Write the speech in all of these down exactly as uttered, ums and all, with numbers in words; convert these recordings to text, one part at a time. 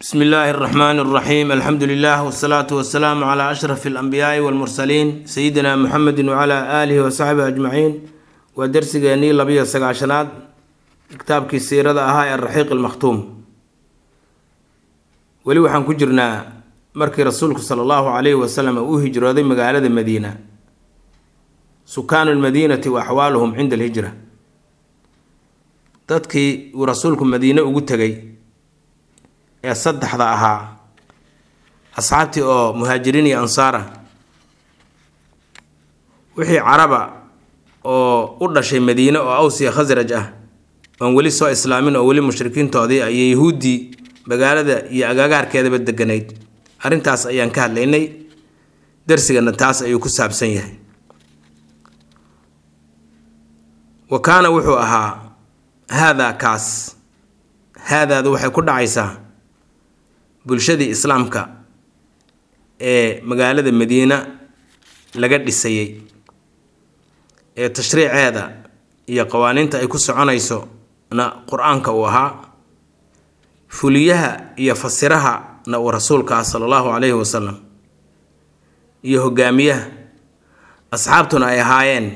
بسم الله الرحمن الرحيم. الحمد لله والصلاة والسلام على أشرف الأنبياء والمرسلين سيدنا محمد وعلى آله وصحبه أجمعين. ودرس جاني لبيه سقاشناد كتاب كسيرة أهاي الرحيق المختوم. ولو حن كجرنا مركي رسولك صلى الله عليه وسلم وهجر هذه مقالة المدينة سكان المدينة وأحوالهم عند الهجرة تدكي ورسولكم مدينة وقلت جاي ee saddexda ahaa asxaabtii oo muhaajiriin iyo ansaara wixii caraba oo u dhashay madiina oo aws iyo khasraj ah oo wali soo islaamin oo wali mushrikiintoodii ay yahuudi magaalada iyo agagaarkeedaba deganayd arintaas ayaan ka hadlaynay darsigana taas ayuu ku saabsan yahay wakaana wuxuu ahaa hada kaas hadaadu waxay ku dhacaysaa bulshadii islaamka ee magaalada madiina laga dhisayay ee tashriiceeda iyo qawaaniinta ay ku soconayso na quraanka uu ahaa fuliyaha iyo fasiraha na uu rasuulka sallallahu alayhi wasallam iyo hogaamiyaha asxaabtuna ay ahaayeen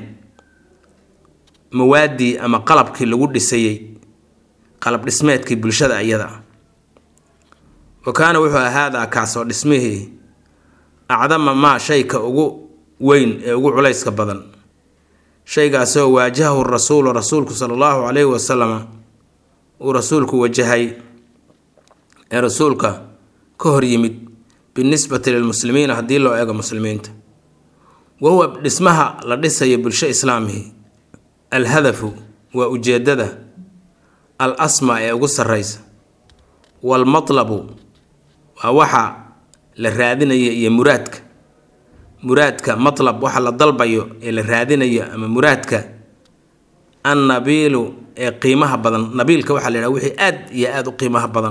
mawaadi ama qalabkii lagu dhisayay qalab dhismeedkii bulshada ayada وكان وحو هذا كاسو اسمه أعظم ما شيء كأجو وين أجو عليس كبدن شيء كاسو واجهه الرسول رسولك صلى الله عليه وسلم ورسولك وجهي رسولك كهر يمد بالنسبة للمسلمين هدي له أجا مسلمين وهو اسمها لديس يبلش إسلامه الهدف وأجدده الأسماء أجوس الرئيس والمطلب waxa la raadinayo iyo muraadka muraadka matlab waxa la dalbayo ee la raadinayo ama muraadka annabilu ee qiimaha badan nabiilka waxa la yiraahdo wixii aad iyo aad u qiimaha badan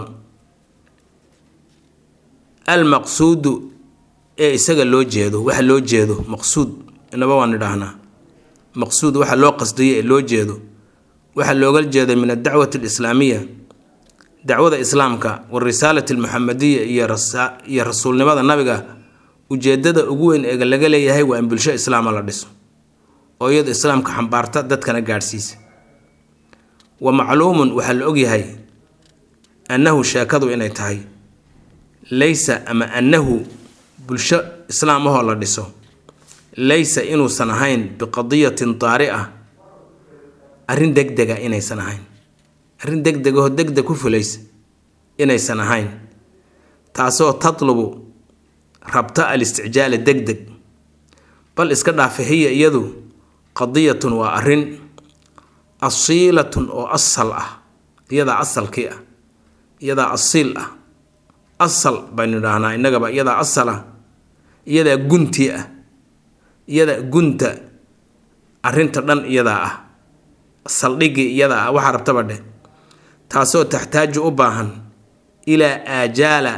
al maqsuud ee isaga loo jeedo waxa loo jeedo maqsuud inaba waan idhaahna maqsuud waxa loo qasdayo ee loo jeedo waxa looga jeedo min ad-da'wati al-islamiyya dacwada islaamka wa risaalada muhammadiyya iyo rasuulnimada nabiga ujeedada ugu weyn ee laga leeyahay waa in bulsho islaam la dhiso oo iyada islaamka xambaarta dadkana gaarsiisa wa macluumun waxa la og yahay annahu shaakadu inay tahay laysa ama annahu bulsho islaam ah la dhiso laysa inuu san ahayn biqadiyatin taari'a arin degdega inay san ahayn arrin degdeg oo degdeg ku fulaysa inaysan ahayn taasoo tatlubu rabta al-istijaal degdeg bal iska dhaafihiya iyadu qadiyatun waa arrin asiilatun oo asal ah iyada asalkii ah iyada asiil ah asal baynu dhahnaa inagaba iyada asal ah iyada gunti ah iyada gunta arrinta dhan iyada ah saldhigi iyada ah waxa rabtaba dheh taasoo taxtaaju u baahan ilaa ajaala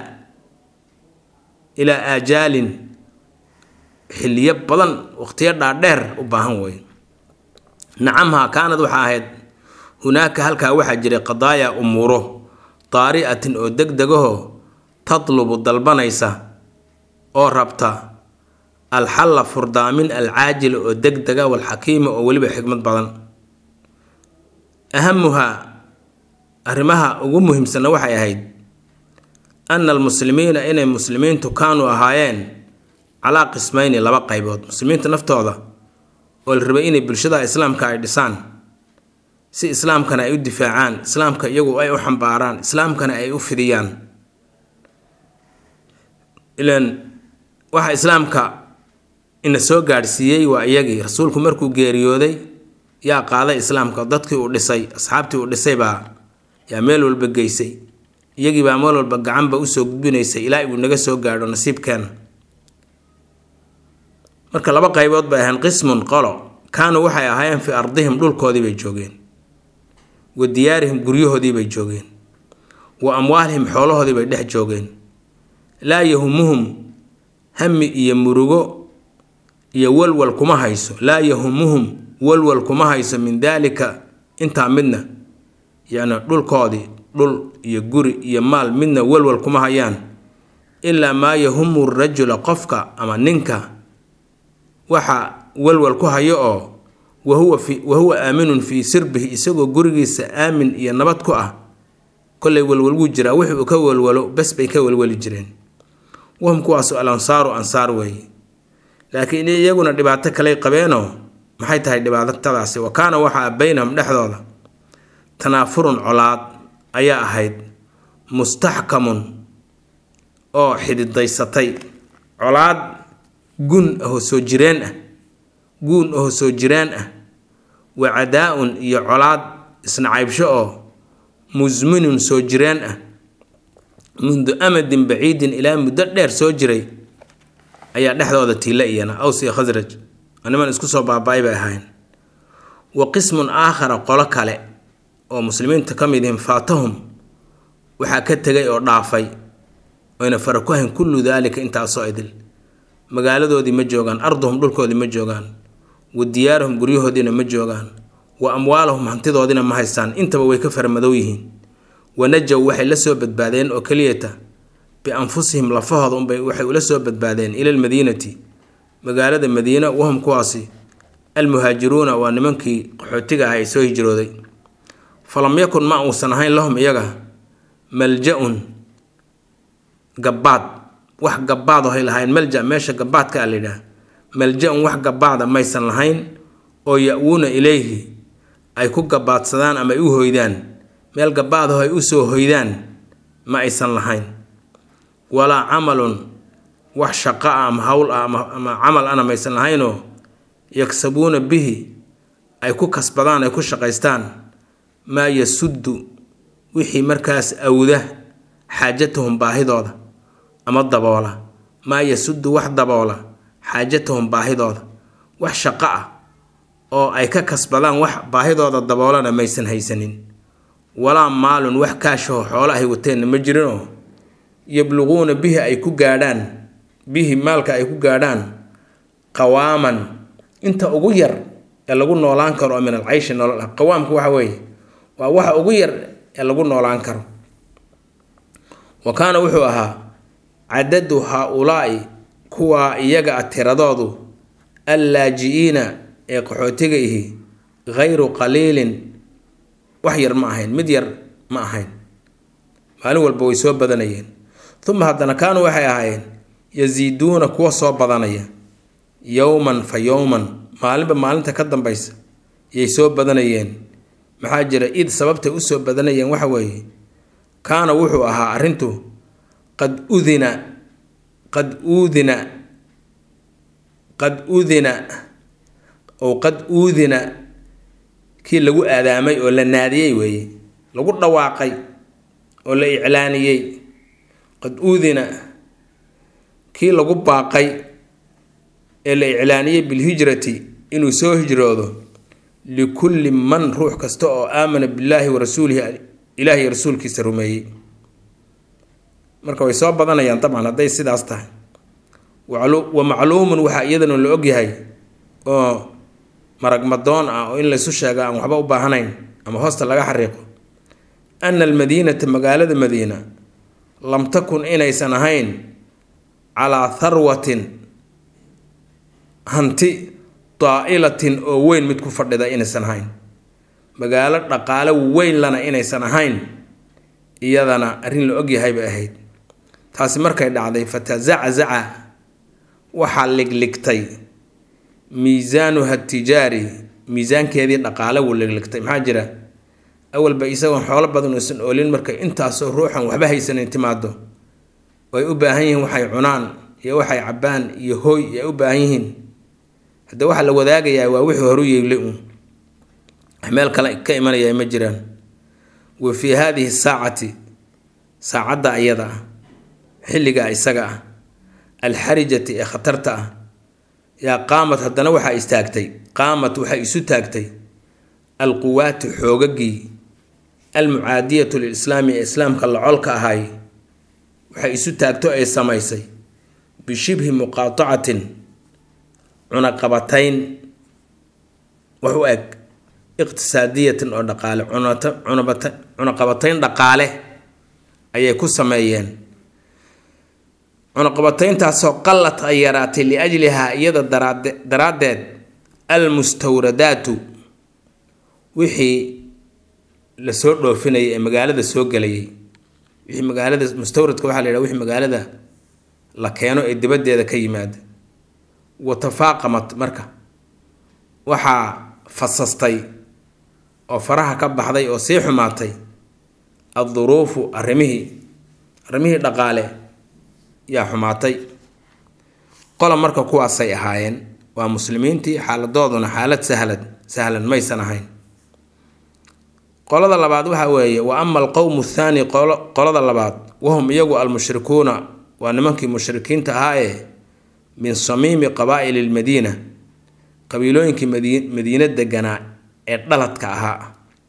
ilaa ajaalin xilliyo badan waqtiyo dhaadheer u baahan way nacamha kaanad waxa ahayd hunaaka halkaa waxaa jiray qadaaya umuuro taari'atin oo degdegaho tatlubu dalbanaysa oo rabta alxalla furdaamin alcaajila oo degdega walxakiima oo weliba xikmad badan ahamuha arrimaha ugu muhiimsan waxay ahayd anna almuslimiina inay muslimiintu kaanu ahaayeen calaa qismayni laba qaybood muslimiinta naftooda oo la rabay inay bulshada islaamka ay dhisaan si islaamkana ay u difaacaan islaamka iyagu ay u xambaaraan islaamkana ay u fidiyaan ilaan waxa islaamka ina soo gaarsiiyay waa iyagii rasuulku markuu geeriyooday yaa qaaday islaamka dadkii uu dhisay asxaabtii uu dhisay baa yaa meel walba geysay iyagii baa meel walba gacanba u soo gudbinaysay ilaa uu naga soo gaadho nasiibkeena marka laba qaybood bay ahayn qismun qolo kaanu waxay ahaayeen fi ardihim dhulkoodii bay joogeen wa diyaarihim guryahoodii bay joogeen wa amwaalihim xoolahoodii bay dhex joogeen laa yahumuhum hammi iyo murugo iyo walwal kuma hayso laa yahumuhum walwal kuma hayso min daalika intaa midna يعني dhulkoodii dhul iyo guri iyo maal midna walwal kuma hayaan ilaa maa yahumu rajula qofka ama ninka waxa walwal ku hayo oo wahuwa fi wahuwa aaminun fii sirbihi isagoo gurigiisa aamin iyo nabad ku ah kollay walwal wuu jiraa wuxuu ka walwalo bas bay ka walwali jireen wahum kuwaas al ansaaru ansaar weeye laakiin iyaguna dhibaato kale qabeenoo maxay tahay dhibaatadaasi wa kaana waxa baynahum dhexdooda tanaafurun colaad ayaa ahayd mustaxkamun oo xididaysatay colaad gun oo soo jireen ah guun oo soo jireen ah wa cadaa-un iyo colaad isna caybsho oo musminun soo jireen ah mundu amadin baciidin ilaa muddo dheer soo jiray ayaa dhexdooda tiila iyana aws iyo khasraj niman isku soo baabaay bay ahayn wa qismun aakhara qolo kale oo muslimiinta ka mid yihiin faatahum waxaa ka tegay oo dhaafay oyna fara ku hayn kullu daalika intaasoo idil magaaladoodii ma joogaan arduhum dhulkoodii ma joogaan wa diyaarahum guryahoodiina ma joogaan wa amwaalahum hantidoodiina ma haystaan intaba way ka farmadow yihiin wanajow waxay la soo badbaadeen oo keliyata bianfusihim lafahooda unbay waxay ula soo badbaadeen ila almadiinati magaalada madiina wahum kuwaasi almuhaajiruuna waa nimankii qaxootiga ah ay soo hijrooday falam yakun ma uusan ahayn lahum iyaga malja-un gabbaad wax gabbaad oo hay lahayn malja meesha gabbaadka la yidhaah malja-un wax gabbaada maysan lahayn oo ya-wuuna ilayhi ay ku gabbaadsadaan ama ay u hoydaan meel gabbaad oo ay u soo hoydaan ma aysan lahayn walaa camalun wax shaqo ah ama hawl ah ama camal ana maysan lahaynoo yaksabuuna bihi ay ku kasbadaan ay ku shaqaystaan maa yasuddu wixii markaas awda xaajatahum baahidooda ama daboola maa yasuddu wax daboola xaajatahum baahidooda wax shaqo ah oo ay ka kasbadaan wax baahidooda daboolana maysan haysanin walaa maalun wax kaashaho xoolo ay wateenna ma jirinoo yabluquuna bihi ay ku gaadhaan bihi maalka ay ku gaadhaan qawaaman inta ugu yar ee lagu noolaan karo oo min alcayshi nolol ah qawaamku waxa weeye waa waxa ugu yar ee lagu noolaan karo wa kaana wuxuu ahaa cadadu haa-ulaa'i kuwaa iyaga a tiradoodu allaaji-iina ee qaxootiga ihi hayru qaliilin wax yar ma ahayn mid yar ma ahayn maalin walba way soo badanayeen uma haddana kaanuu waxay ahaayeen yasiiduuna kuwa soo badanaya yowman fa yowman maalinba maalinta ka dambaysa yay soo badanayeen maxaa jira id sababtay u soo badanayeen waxa weeye kaana wuxuu ahaa arrintu qad udina qad uudina qad udina oo qad uudina kii lagu aadaamay oo la naadiyey weeye lagu dhawaaqay oo la iclaaniyey qad uudina kii lagu baaqay ee la iclaaniyey bilhijrati inuu soo hijroodo likulli man ruux kasta oo aamana billaahi wa rasuulihi ilaahi iyo rasuulkiisa rumeeyey marka way soo badanayaan dabcan hadday sidaas tahay wa macluumun waxaa iyadana la ogyahay oo maragmadoon ah oo in laysu sheega aan waxba u baahanayn ama hoosta laga xariiqo ana almadiinata magaalada madiina lam takun inaysan ahayn calaa tharwatin hanti daa'ilatin oo weyn mid ku fadhida inaysan ahayn magaalo dhaqaale weyn lana inaysan ahayn iyadana arrin la ogyahay bay ahayd taasi markay dhacday fatazaczaca waxaa ligligtay miisaanuha tijaari miisaankeedii dhaqaale wuu ligligtay maxaa jira awalba isagoon xoolo badan uusan oolin markay intaasoo ruuxan waxba haysanin timaado way u baahan yihiin waxay cunaan iyo waxay cabbaan iyo hooy ay u baahan yihiin hadda waxaa la wadaagayaa waa wixii horu yeeglay uun meel kale ka imanaya ma jiraan wa fii haadihi saacati saacadda iyada ah xilligaa isaga ah alxarijati ee khatarta ah yaa qaamad haddana waxaa istaagtay qaamad waxay isu taagtay alquwaatu xoogagii almucaadiyatu lilislaami ee islaamka lacolka ahay waxay isu taagto ay samaysay bishibhi muqaatacatin cunaqabatayn wax u eg iqtisaadiyatin oo dhaqaale cunata cunabata cunaqabatayn dhaqaale ayay ku sameeyeen cunaqabatayntaasoo qallat ay yaraatay liajlihaa iyada daraade daraaddeed almustawradaatu wixii la soo dhoofinayay ee magaalada soo gelayay wixii magaalada mustawradka waxaa la yidhaha wixii magaalada la keeno ee dibaddeeda ka yimaada watafaaqamat marka waxaa fasastay oo faraha ka baxday oo sii xumaatay adduruufu arrimihii arrimihii dhaqaale yaa xumaatay qola marka kuwaasay ahaayeen waa muslimiintii xaaladooduna xaalad sahlad sahlan maysan ahayn qolada labaad waxa weeye wa ama alqowmu athaani qolada labaad wahum iyagu almushrikuuna waa nimankii mushrikiinta ahaa ee min samiimi qabaa'ili lmadiina qabiilooyinkii madiina deganaa ee dhaladka ahaa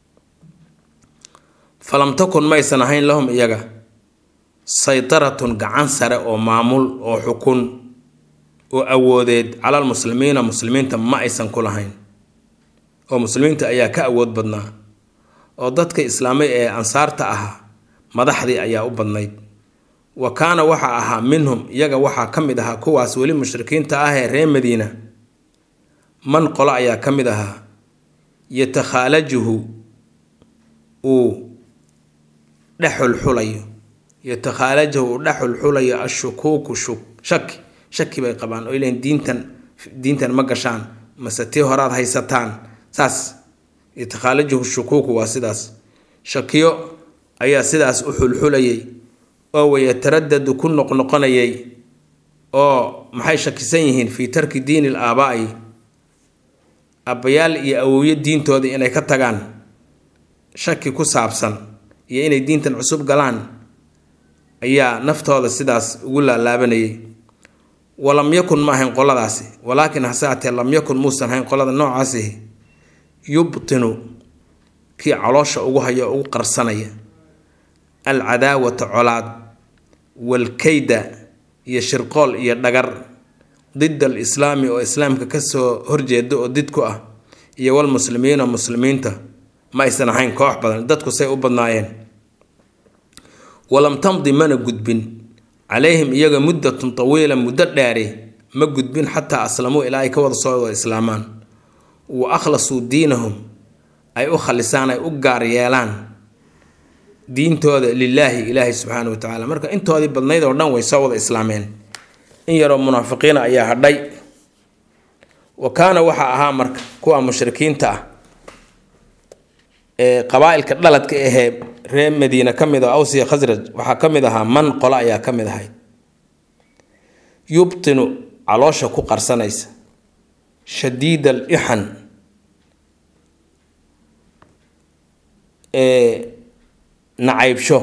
falam takun maysan ahayn lahum iyaga saytaratun gacan sare oo maamul oo xukun oo awoodeed calal muslimiina muslimiinta ma aysan ku lahayn oo muslimiinta ayaa ka awood badnaa oo dadka islaamay ee ansaarta ahaa madaxdii ayaa u badnayd wa kaana waxaa ahaa minhum iyaga waxaa ka mid ahaa kuwaas weli mushrikiinta ah ee reer madiina man qolo ayaa ka mid ahaa yatakhaalajuhu uu dhexulxulayo yatakhaalajuhu uu dhexulxulayo ashukuuku shuk shaki shaki bay qabaan oo ileen diintan diintan ma gashaan mase tii horaad haysataan saas yatakhaalajuhu shukuuku waa sidaas shakiyo ayaa sidaas u xulxulayay oo wayataradadu ku noqnoqonayay oo maxay shakisan yihiin fii tarki diini l aabaa'i abbayaal iyo awowyo diintooda inay ka tagaan shaki ku saabsan iyo inay diintan cusub galaan ayaa naftooda sidaas ugu laalaabanayay walam yakun ma ahayn qoladaasi walaakin hase atee lam yakun muusan hayn qolada noocaasi yubtinu kii caloosha ugu haya ugu qarsanaya alcadaawata colaad walkayda iyo shirqool iyo dhagar did alislaami oo islaamka kasoo horjeeda oo did ku ah iyo walmuslimiina muslimiinta ma aysan ahayn koox badan dadku say u badnaayeen walam tamdi mana gudbin calayhim iyaga muddatun tawiila muddo dheeri ma gudbin xataa aslamuu ilaa ay ka wada soo wada islaamaan wa akhlasuu diinahum ay u khalisaan ay u gaar yeelaan diintooda lilaahi ilaahi subxaana wa tacaala marka intoodii badnayd oo dhan way soo wada islaameen in yaroo munaafiqiina ayaa hadhay wa kaana waxaa ahaa marka kuwa mushrikiinta ah ee qabaa'ilka dhaladka ahee reer madiina ka mid ah awsiya khasraj waxaa ka mid ahaa man qolo ayaa ka mid ahayd yubtinu caloosha ku qarsanaysa shadiid al ixan ee nacaybsho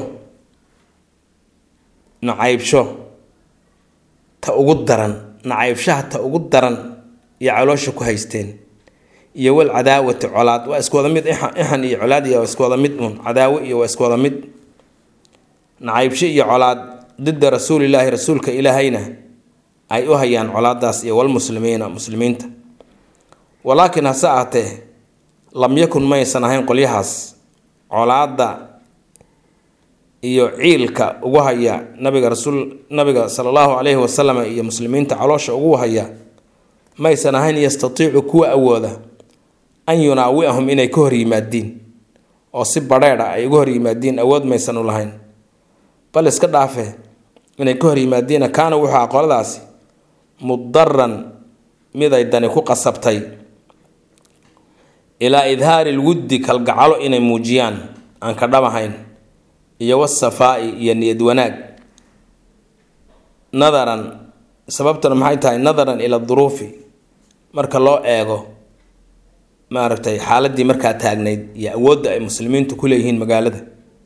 nacaybsho ta ugu daran nacaybshaha ta ugu daran iyo caloosha ku haysteen iyo wal cadaawati colaad waa isku wada mid ixan iyo colaad iyo isku wada mid un cadaawo iyo waa isku wada mid nacaybsho iyo colaad didda rasuulilaahi rasuulka ilaahayna ay u hayaan colaadaas iyo walmuslimiina muslimiinta walaakin hase ahatee lam yakun maysan ahayn qolyahaas colaada iyo ciilka ugu haya nabiga rasuul nabiga sallallahu alayhi wasallam iyo muslimiinta caloosha ugu haya maysan ahayn yastatiicu kuwa awooda an yunaawihum inay ka hor yimaadiin oo si badheedha ay uga hor yimaadiin awood maysan u lahayn bal iska dhaafe inay ka hor yimaadiina kaana wuxuu qoladaasi mudaran mid ay dani ku qasabtay ilaa idhaari lwuddi kalgacalo inay muujiyaan aan ka dhabahayn iyo wasafaa'i iyo niyad wanaag nadaran sababtuna maxay tahay nadaran ila duruufi marka loo eego maaragtay xaaladii markaa taagnayd iyo awoodda ay muslimiintu ku leeyihiin magaalada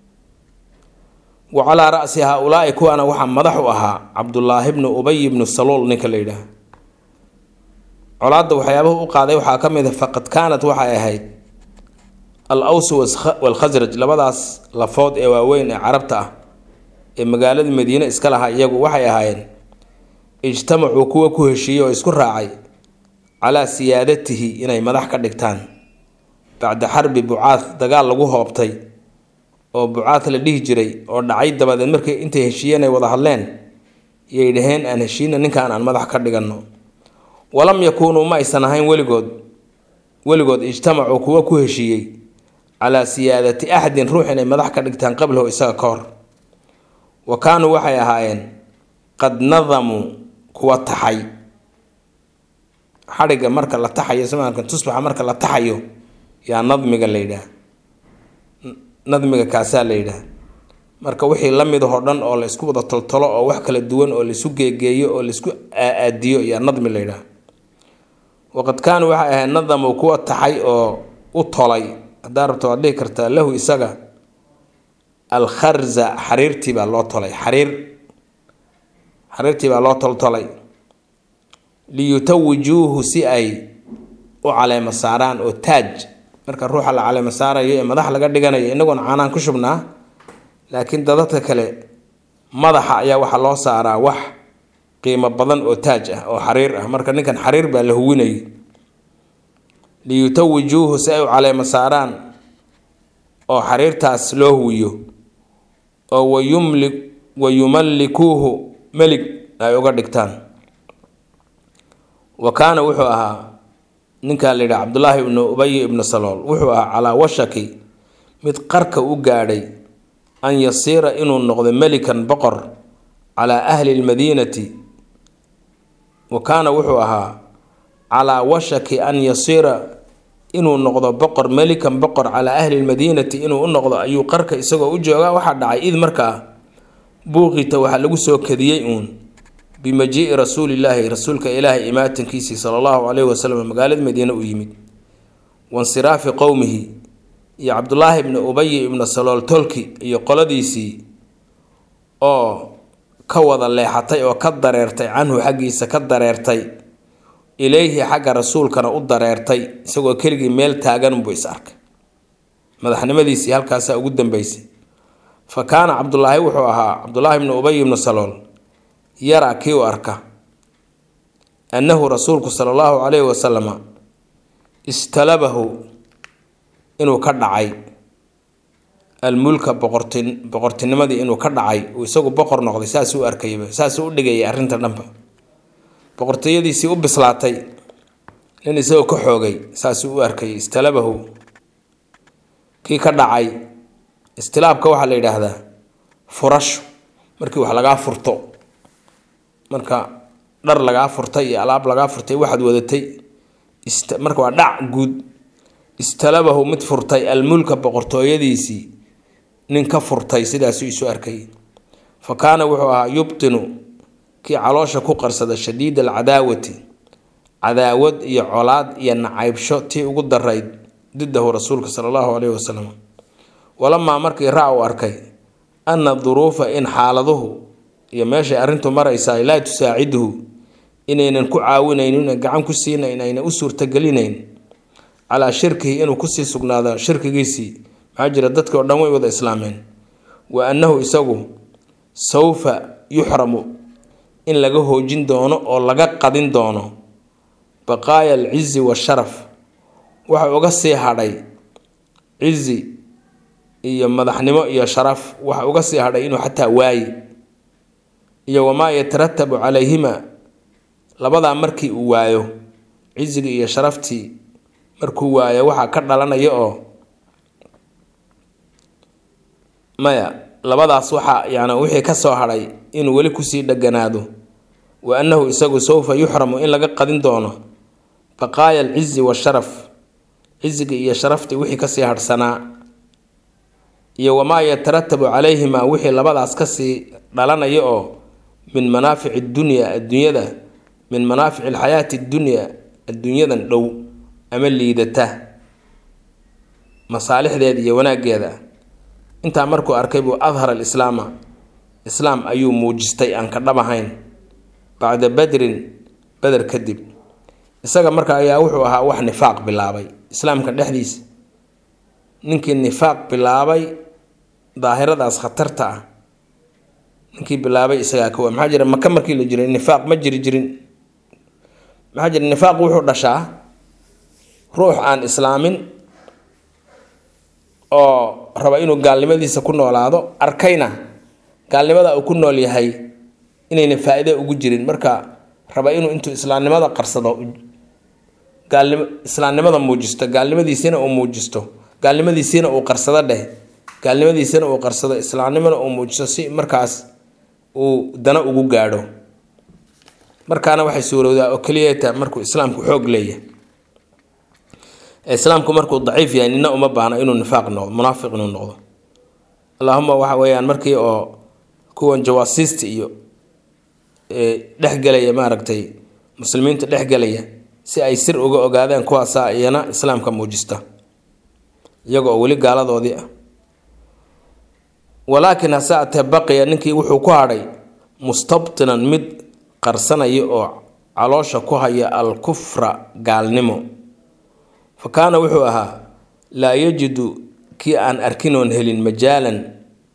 wa calaa ra'si haa-ulaa'i kuwaana waxaa madax u ahaa cabdullaahi bnu ubay bnu saluul ninka la yidhaah colaadda waxyaabahu u qaaday waxaa ka mid a faqad kaanat waxay ahayd al awsu walkhasraj labadaas lafood ee waaweyn ee carabta ah ee magaalada madiine iska lahaa iyagu waxay ahaayeen ijtamacuu kuwa ku heshiiyey oo isku raacay calaa siyaadatihi inay madax ka dhigtaan bacda xarbi bucaath dagaal lagu hoobtay oo bucaath la dhihi jiray oo dhacay dabadeed markay intay heshiiyeen ay wada hadleen yay dhaheen aan heshiina ninkaan aan madax ka dhiganno walam yakuunuu ma aysan ahayn weligood weligood ijtamacuu kuwa ku heshiiyey calaa siyaadati axadin ruux inay madax ka dhigtaan qablahu isaga ka hor wa kaanuu waxay ahaayeen qad nadamuu kuwa taxay xadhigga marka la taxayo samaankan tusbaxa marka la taxayo yaa nadmiga la yidhaah nadmiga kaasaa la yidhaah marka wixii la mid oo dhan oo la isku wada toltolo oo wax kala duwan oo la isu geegeeyo oo la isku aadiyo yaa nadmi la yidhaah waqad kaanuu waxay ahayd nadamuu kuwa taxay oo u tolay haddaa rabto waad dhihi kartaa lahu isaga alkharza xariirtii baa loo tolay xariir xariirtii baa loo toltolay liyutawijuuhu si ay u caleema saaraan oo taaj marka ruuxa la caleema saarayo ee madax laga dhiganayo inagoon caanaan ku shubnaa laakiin dadadka kale madaxa ayaa waxaa loo saaraa wax qiimo badan oo taaj ah oo xariir ah marka ninkan xariir baa la huwinayay liyutawijuuhu si ay u caleema saaraan oo xariirtaas loo huwiyo oo wayumli wayumallikuuhu melig ay uga dhigtaan wa kaana wuxuu ahaa ninkaa la yidhaha cabdullaahi ibnu ubay ibnu salool wuxuu ahaa calaa washaki mid qarka u gaadhay an yasiira inuu noqdo melikan boqor calaa ahli lmadiinati wa kaana wuxuu ahaa calaa washaki an yasiira inuu noqdo boqor melikan boqor calaa ahli lmadiinati inuu u noqdo ayuu qarka isagoo u joogaa waxaa dhacay id markaa buuqita waxaa lagu soo kadiyey uun bimajii'i rasuulillaahi rasuulka ilaahay imaatankiisii sala allahu caleyhi wasalam magaalada madiine u yimid wansiraafi qowmihi iyo cabdullaahi ibni ubayi ibnu salool tolki iyo qoladiisii oo ka wada leexatay oo ka dareertay canhu xaggiisa ka dareertay ilayhi xagga rasuulkana u dareertay isagoo keligii meel taagan buu is arkay madaxnimadiisii halkaasaa ugu dambeysay fa kaana cabdullaahi wuxuu ahaa cabdullaahi ibni ubay ibnu salool yaraa kii u arka annahu rasuulku sala allahu caleyhi wasalama istalabahu inuu ka dhacay almulka boqortin boqortinimadii inuu ka dhacay uu isagu boqor noqday saasuu u arkayba saasuu u dhigayay arrinta dhanba boqortooyadiisii u bislaatay nin isagoo ka xoogay saasuu u arkayay istalabahu kii ka dhacay istilaabka waxaa la yidhaahdaa furasho markii wax lagaa furto marka dhar lagaa furtay iyo alaab lagaa furtay waxaad wadatay marka waa dhac guud istalabahu mid furtay almulka boqortooyadiisii nin ka furtay sidaasuu isu arkayay fa kaana wuxuu ahaa yubtinu kii caloosha ku qarsada shadiid alcadaawati cadaawad iyo colaad iyo nacaybsho tii ugu darayd didahu rasuulka sala allahu caleyhi wasalam walamaa markii ra u arkay anna duruufa in xaaladuhu iyo meeshay arrintu maraysaa laa tusaaciduhu inaynan ku caawinaynin gacan ku siinayn ayna u suurtagelinayn calaa shirkihi inuu kusii sugnaado shirkigiisii maxaa jira dadkii oo dhan way wada islaameen wa annahu isagu sawfa yuxramu in laga hoojin doono oo laga qadin doono baqaaya alcizi washaraf waxa uga sii hadhay cizi iyo madaxnimo iyo sharaf waxa uga sii hadhay inuu xataa waayi iyo wamaa yataratabu calayhima labadaa markii uu waayo cizigii iyo sharaftii markuu waayo waxaa ka dhalanaya oo maya labadaas waxaa yani wixii ka soo hadhay inuu weli kusii dheganaado wa annahu isagu sawfa yuxramu in laga qadin doono baqaaya alcizi washaraf cizigii iyo sharaftii wixii kasii hadhsanaa iyo wamaa yataratabu calayhima wixii labadaas kasii dhalanaya oo min manaafici dunya adduunyada min manaafici alxayaati addunya adduunyadan dhow ama liidata masaalixdeeda iyo wanaaggeeda intaa markuu arkay buu adhar alislaama islaam ayuu muujistay aan ka dhab ahayn bacda badrin bader kadib isaga marka ayaa wuxuu ahaa wax nifaaq bilaabay islaamka dhexdiisa ninkii nifaaq bilaabay daahiradaas khatarta ah ninkii bilaabay isagaa ka waa maxaa jira maka markii la jiray nifaaq ma jiri jirin maxaa jira nifaaq wuxuu dhashaa ruux aan islaamin oo raba inuu gaalnimadiisa ku noolaado arkayna gaalnimada uu ku nool yahay inayna faa'iido ugu jirin marka raba inuu intuu islaamnimada qarsado gaalnimo islaamnimada muujisto gaalnimadiisina uu muujisto gaalnimadiisina uu qarsado dheh gaalnimadiisina uu qarsado islaamnimada uu muujisto si markaas uu dana ugu gaadho markaana waxay suurowdaa oo kaliya markuu islaamku xoog leeyahay islaamku markuu daciif yahay nina uma baahna inuu nifaaq noqdo munaafiq inuu noqdo allahumma waxa weeyaan markii oo kuwan jawaasiista iyo ee dhexgalaya maaragtay muslimiinta dhexgalaya si ay sir uga ogaadaan kuwaasa iyana islaamka muujista iyagoo wali gaaladoodii ah walaakin hasaate baqiya ninkii wuxuu ku hadhay mustabtinan mid qarsanaya oo caloosha ku haya al-kufra gaalnimo fakaana wuxuu ahaa laa yajidu kii aan arkinoon helin majaalan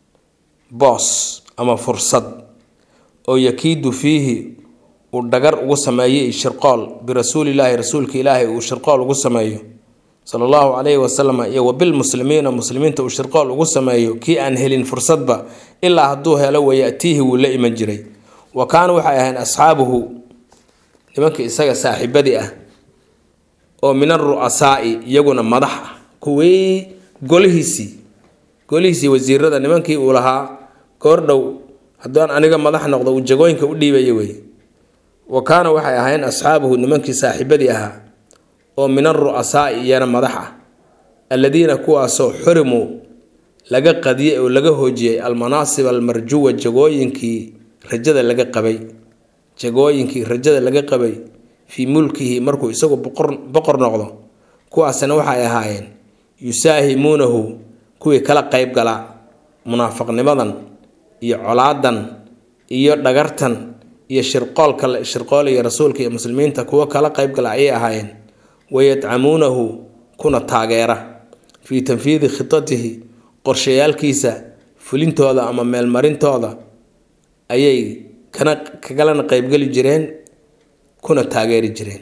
boos ama fursad oo yakiidu fiihi uu dhagar ugu sameeyey shirqool birasuulilaahi rasuulka ilaahay uu shirqool ugu sameeyo sala allahu calayhi wasalam iyo wabilmuslimiina muslimiinta uu shirqool ugu sameeyo kii aan helin fursadba ilaa hadduu helo wayatiihi wuu la iman jiray wa kaanu waxay ahayn asxaabuhu nimankii isaga saaxiibadii ah oo min ar-ru'asaa'i iyaguna madax ah kuwii golihiisii golihiisii wasiirada nimankii uu lahaa goor dhow haddaan aniga madax noqdo uu jagooyinka u dhiibaya wey wa kaana waxay ahayn asxaabuhu nimankii saaxiibadii ahaa oo min ar-ru'asaa'i iyana madax ah aladiina kuwaasoo xurimu laga qadiyey oo laga hoojiyey almanaasib almarjuwa jagooyinkii rajada laga qabay jagooyinkii rajada laga qabay fii mulkihi markuu isagu boqor boqor noqdo kuwaasna waxay ahaayeen yusaahimuunahu kuwii kala qayb gala munaafiqnimadan iyo colaadan iyo dhagartan iyo shirqoolka shirqoolaya rasuulka iyo muslimiinta kuwa kala qayb gala ayay ahaayeen wayadcamuunahu kuna taageera fii tanfiidi khitatihi qorshayaalkiisa fulintooda ama meelmarintooda ayay kana kagalana qaybgeli jireen kuna taageeri jireen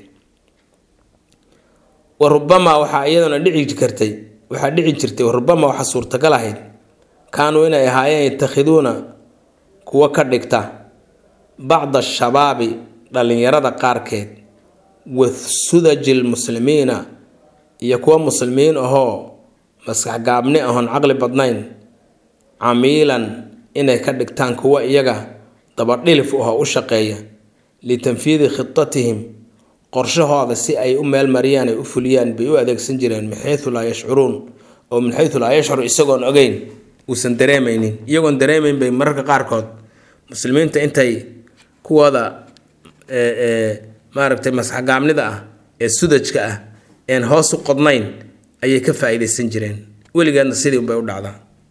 warubama waxaa iyadana dhici kartay waxaa dhici jirtay warubama waxaa suurtagal ahayd kaanuu inay ahaayeen yatakhiduuna kuwa ka dhigta bacda shabaabi dhalinyarada qaarkeed wasudaji lmuslimiina iyo kuwa muslimiin ahoo maskax gaabni ahoon caqli badnayn camiilan inay ka dhigtaan kuwa iyaga dabadhilif ahoo u shaqeeya litanfiidi khitatihim qorshahooda si ay u meel mariyaan ay u fuliyaan bay u adeegsan jireen min xaysu laa yashcuruun oo min xaysu laa yashcuru isagoon ogeyn uusan dareemaynin iyagoon dareemayn bay mararka qaarkood muslimiinta intay kuwooda maaragtay maskaxgaabnida ah ee sudajka ah een hoos u qodnayn ayay ka faa'iidaysan jireen weligeedna sidii unbay u dhacdaa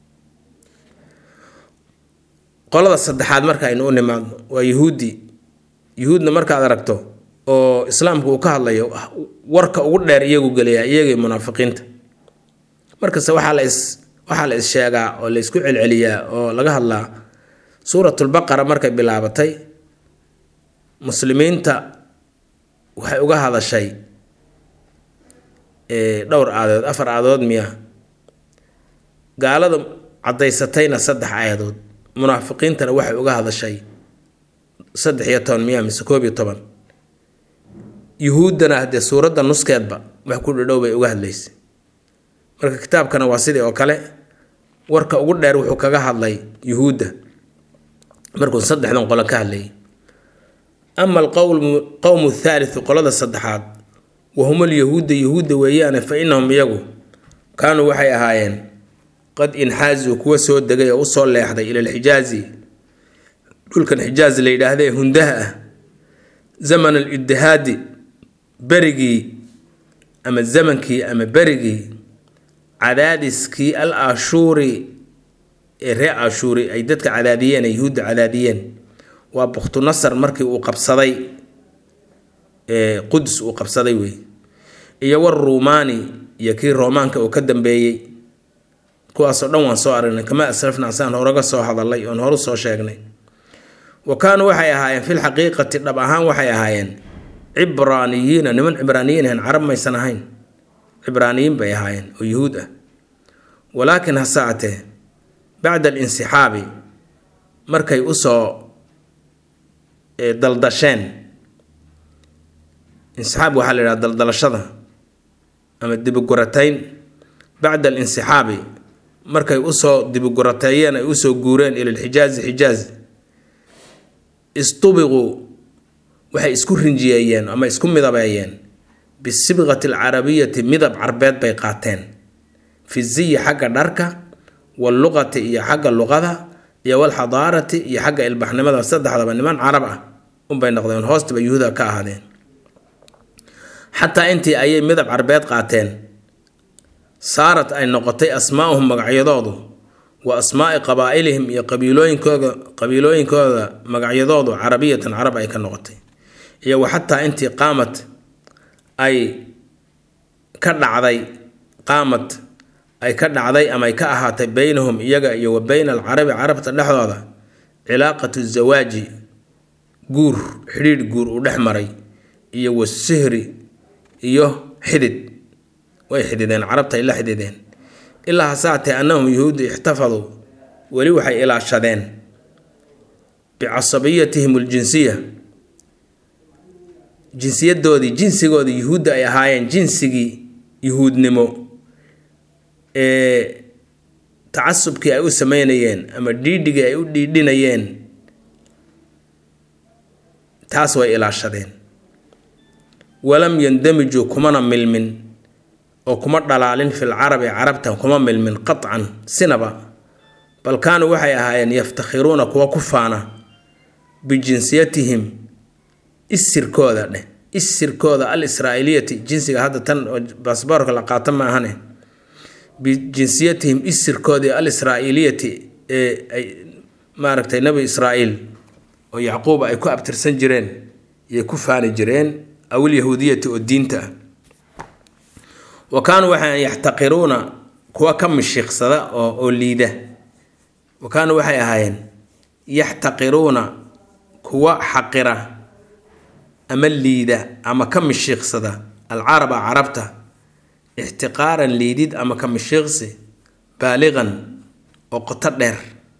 qolada saddexaad marka aynu u nimaadno waa yuhuudi yuhuudna markaad aragto oo islaamku uu ka hadlayo warka ugu dheer iyagu gelayaa iyagii munaafiqiinta markasta waxaa la is waxaa la is sheegaa oo la isku celceliyaa oo laga hadlaa suuratulbaqara markay bilaabatay muslimiinta waxay uga hadashay dhowr aayadood afar aayadood miya gaalada cadaysatayna saddex aayadood munaafiqiintana waxay uga hadashay saddex iyo toban miya mise koob iyo toban yuhuuddana haddee suuradda nuskeedba wax ku dhadhow bay uga hadlaysay marka kitaabkana waa sidii oo kale warka ugu dheer wuxuu kaga hadlay yuhuudda markuu saddexdan qolo ka hadlayay ama alqowmu qowmu thaalithu qolada saddexaad wahum alyahuuda yahuudda weeyaane fa innahum iyagu kaanuu waxay ahaayeen qad inxaazuu kuwa soo degay oo usoo leexday ila alxijaazi dhulkan xijaaz la yidhaahdee hundaha ah zaman aliddihaadi berigii ama zamankii ama berigii cadaadiskii al ashuuri ee ree ashuuri ay dadka cadaadiyeen ay yuhuudda cadaadiyeen waa bukhtu nasar markii uu qabsaday ee qudus uu qabsaday wey iyo war ruumaani iyo kii roomaanka uu ka dambeeyey kuwaasoo dhan waan soo aragnay kama aslafna saan horaga soo hadalay oon horu soo sheegnay wa kaanuu waxay ahaayeen fil xaqiiqati dhab ahaan waxay ahaayeen cibraaniyiina niman cibraaniyiin ahayn carab maysan ahayn cibraaniyiin bay ahaayeen oo yuhuud ah walaakin hasaate bacda alinsixaabi markay usoo daldasheen insixaab waxaa la yidhaha daldalashada ama dibiguratayn bacda alinsixaabi markay usoo dibigurateeyeen ay usoo guureen ila lxijaazi xijaaz istubiquu waxay isku rinjiyeeyeen ama isku midabeeyeen bisibqati alcarabiyati midab carbeed bay qaateen fi ziyi xagga dharka walluqati iyo xagga luqada iyo walxadaarati iyo xagga ilbaxnimada saddexdaba niman carab ah unbay noqdeen hoostaba yuhuuda ka ahaadeen xataa intii ayay midab carbeed qaateen saarat ay noqotay asmaa'uhum magacyadoodu wa asmaa'i qabaa'ilihim iyo qabiilooyinkooda qabiilooyinkooda magacyadoodu carabiyatan carab ay ka noqotay iyo wa xataa intii qaamad ay ka dhacday qaamad ay ka dhacday ama ay ka ahaatay baynahum iyaga iyo wa bayna alcarabi carabta dhexdooda cilaaqatu zawaaji guur xidhiidh guur u dhex maray iyo wasihri iyo xidid way xidideen carabta ay la xidideen ilaa hasaatee annahum yuhuuddu ixtafaduu weli waxay ilaashadeen bicasabiyatihim aljinsiya jinsiyadoodii jinsigoodii yuhuudda ay ahaayeen jinsigii yuhuudnimo ee tacasubkii ay u sameynayeen ama dhiidhigii ay u dhiidhinayeen taas way ilaashadeen walam yandamijuu kumana milmin oo kuma dhalaalin fil carabi carabtan kuma milmin qatcan sinaba bal kaanuu waxay ahaayeen yaftakhiruuna kuwa ku faana bijinsiyatihim isirkooda dheh isirkooda al israa'iliyati jinsiga hadda tan oo baasboorka la qaato ma ahane bijinsiyatihim isirkoodii al israa'iliyati ee ay maaragtay nabi israa'iil oo yacquub ay ku abtirsan jireen iyo ku faani jireen awil yahuudiyati oo diinta ah wa kaanuu waxay yaxtaqiruuna kuwa ka mishiiqsada oo oo liida wa kaanuu waxay ahaayeen yaxtaqiruuna kuwa xaqira ama liida ama ka mishiiqsada alcaraba carabta ixtiqaaran liidid ama ka mishiiqsi baaliqan oo qoto dheer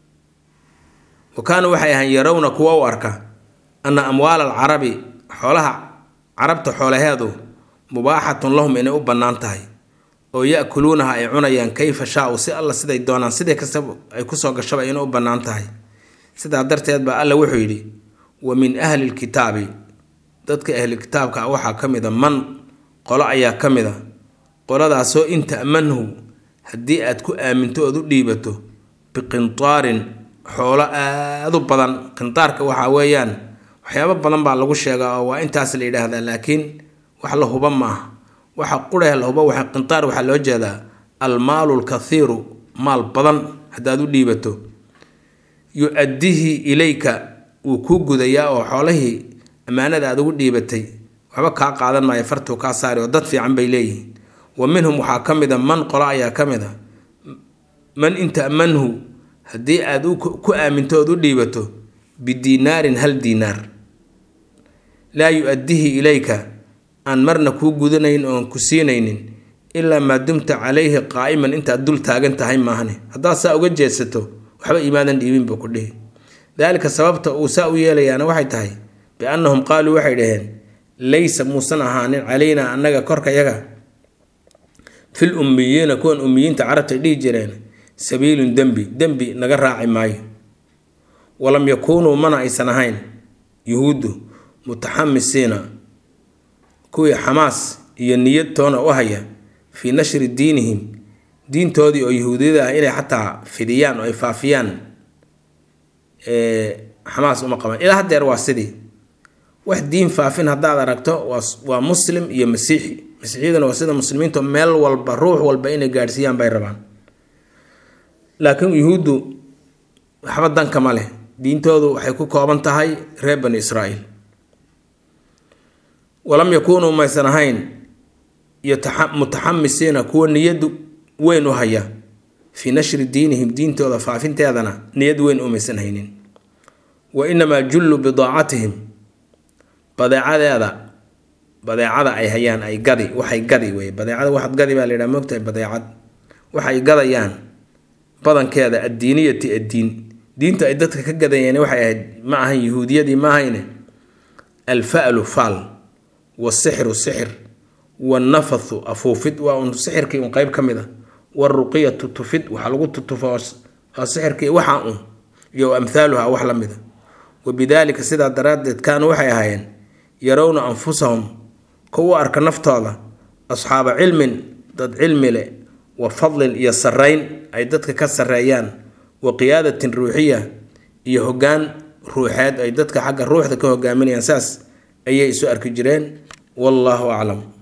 wa kaanuu waxay ahayn yarawna kuwa u arka anna amwaal alcarabi xoolaha carabta xoolaheedu mubaaxatun lahum inay u bannaan tahay oo ya-kuluunaha ay cunayaan kayfa shaa-u si alla siday doonaan siday kasta ay kusoo gashaba inay u bannaan tahay sidaa darteed baa alla wuxuu yidhi wa min ahli lkitaabi dadka ahli kitaabka ah waxaa ka mid a man qolo ayaa ka mid a qoladaasoo in ta'manhu haddii aad ku aaminto ood u dhiibato biqintaarin xoolo aada u badan qintaarka waxaa weeyaan waxyaabo badan baa lagu sheegaa oo waa intaas la yidhaahdaa laakiin wax la huba maaha waxa qureh la huba waxa qintaar waxaa loo jeedaa almaalu lkathiiru maal badan haddaad u dhiibato yu-addihi ilayka wuu kuu gudayaa oo xoolihii ammaanada aad ugu dhiibatay waxba kaa qaadan maayo fartuu kaa saari oo dad fiican bay leeyihiin wa minhum waxaa ka mid a man qolo ayaa ka mid a man in ta'manhu haddii aad ku aaminto ood u dhiibato bidiinaarin hal diinaar laa yu-addihi ilayka aan marna kuu gudanayn oon ku siinaynin ilaa maa dumta calayhi qaa'iman intaad dul taagan tahay maahane haddaad saa uga jeedsato waxba imaadan dhiibin buu ku dhihi daalika sababta uu saa u yeelayaana waxay tahay biannahum qaaluu waxay dhaheen laysa muusan ahaanin calaynaa annaga korkayaga fil ummiyiina kuwan ummiyiinta carabtay dhihi jireen sabiilun dembi dembi naga raaci maayo walam yakuunuu mana aysan ahayn yuhuuddu mutaxamisiina kuwii xamaas iyo niyad toona u haya fii nashri diinihim diintoodii oo yahuudiyada ah inay xataa fidiyaan oo ay faafiyaan xamaas uma qaban ilaa haddeer waa sidii wax diin faafin haddaad aragto waa muslim iyo masiixi masiixiyaduna waa sida muslimiinta meel walba ruux walba inay gaadhsiiyaan bay rabaan laakiin yuhuuddu waxba danka ma leh diintoodu waxay ku kooban tahay reer bani israa'iil walam yakuunuu maysan ahayn iyo mutaxamisiina kuwa niyad weyn u haya fii nashri diinihim diintooda faafinteedana niyad weyn umaysan haynin wa inamaa jullu bidaacatihim badeecadeeda badeecada ay hayaan ay gadi waxay gadi wey badeecada waxaad gadi baa la yidhaha moogtahay badeecad waxay gadayaan badankeeda addiiniyati addiin diinta ay dadka ka gadayeen waxay ahayd ma ahan yahuudiyadii ma ahayne alfa'lu faal wasixru sixir wanafathu afuufid waa un sixirkii un qayb ka mid ah waruqiyatu tufid waxa lagu tutufo waa sixirkii waxa un iyo amthaaluha wax la mid ah wabidaalika sidaa daraadeed kaanu waxay ahaayeen yarawna anfusahum kuwa arka naftooda asxaaba cilmin dad cilmi leh wa fadlin iyo sarrayn ay dadka ka sarreeyaan wa qiyaadatin ruuxiya iyo hoggaan ruuxeed ay dadka xagga ruuxda ka hogaaminayaan saas ayay isu arki jireen wallaahu aclam.